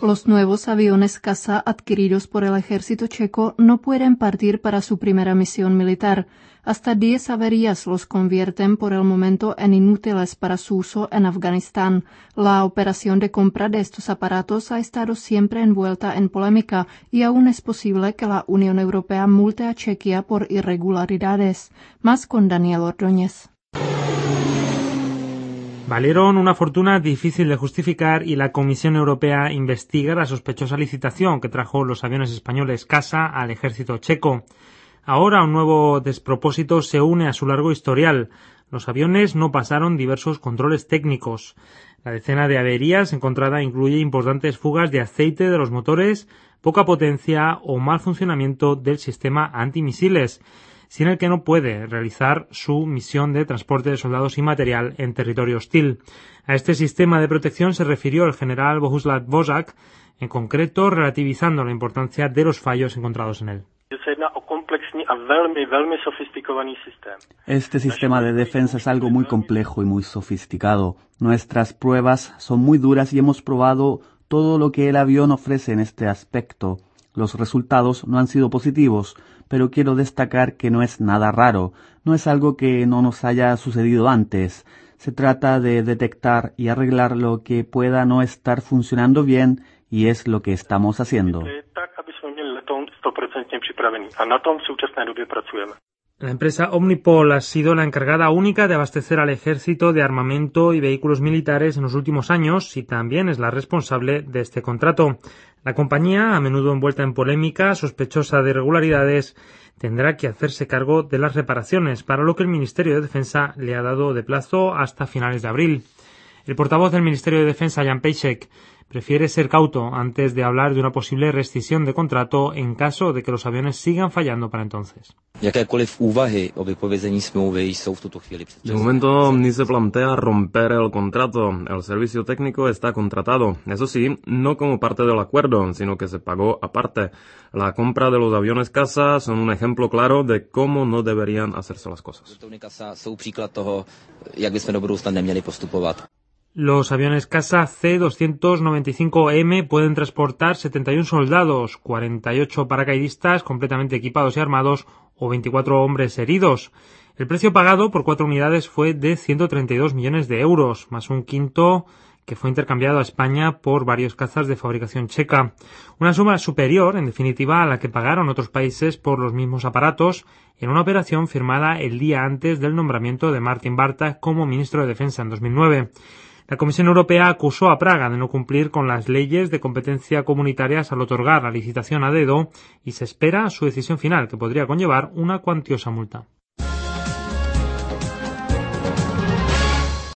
Los nuevos aviones caza adquiridos por el ejército checo no pueden partir para su primera misión militar. Hasta 10 averías los convierten por el momento en inútiles para su uso en Afganistán. La operación de compra de estos aparatos ha estado siempre envuelta en polémica y aún es posible que la Unión Europea multe a Chequia por irregularidades. Más con Daniel Ordóñez. Valieron una fortuna difícil de justificar y la Comisión Europea investiga la sospechosa licitación que trajo los aviones españoles Casa al ejército checo. Ahora un nuevo despropósito se une a su largo historial. Los aviones no pasaron diversos controles técnicos. La decena de averías encontrada incluye importantes fugas de aceite de los motores, poca potencia o mal funcionamiento del sistema antimisiles, sin el que no puede realizar su misión de transporte de soldados y material en territorio hostil. A este sistema de protección se refirió el general Bohuslav Dvořák, en concreto relativizando la importancia de los fallos encontrados en él. Este sistema de defensa es algo muy complejo y muy sofisticado. Nuestras pruebas son muy duras y hemos probado todo lo que el avión ofrece en este aspecto. Los resultados no han sido positivos, pero quiero destacar que no es nada raro, no es algo que no nos haya sucedido antes. Se trata de detectar y arreglar lo que pueda no estar funcionando bien y es lo que estamos haciendo. La empresa Omnipol ha sido la encargada única de abastecer al ejército de armamento y vehículos militares en los últimos años y también es la responsable de este contrato. La compañía, a menudo envuelta en polémica, sospechosa de irregularidades, tendrá que hacerse cargo de las reparaciones, para lo que el Ministerio de Defensa le ha dado de plazo hasta finales de abril. El portavoz del Ministerio de Defensa, Jan Pejček, prefiere ser cauto antes de hablar de una posible rescisión de contrato en caso de que los aviones sigan fallando para entonces. De momento ni se plantea romper el contrato. El servicio técnico está contratado. Eso sí, no como parte del acuerdo, sino que se pagó aparte. La compra de los aviones Casa son un ejemplo claro de cómo no deberían hacerse las cosas. Los aviones Casa C-295M pueden transportar 71 soldados, 48 paracaidistas completamente equipados y armados o 24 hombres heridos. El precio pagado por 4 unidades fue de 132 millones de euros, más un quinto que fue intercambiado a España por varios cazas de fabricación checa. Una suma superior, en definitiva, a la que pagaron otros países por los mismos aparatos en una operación firmada el día antes del nombramiento de Martin Barta como ministro de Defensa en 2009. La Comisión Europea acusó a Praga de no cumplir con las leyes de competencia comunitarias al otorgar la licitación a dedo y se espera su decisión final, que podría conllevar una cuantiosa multa.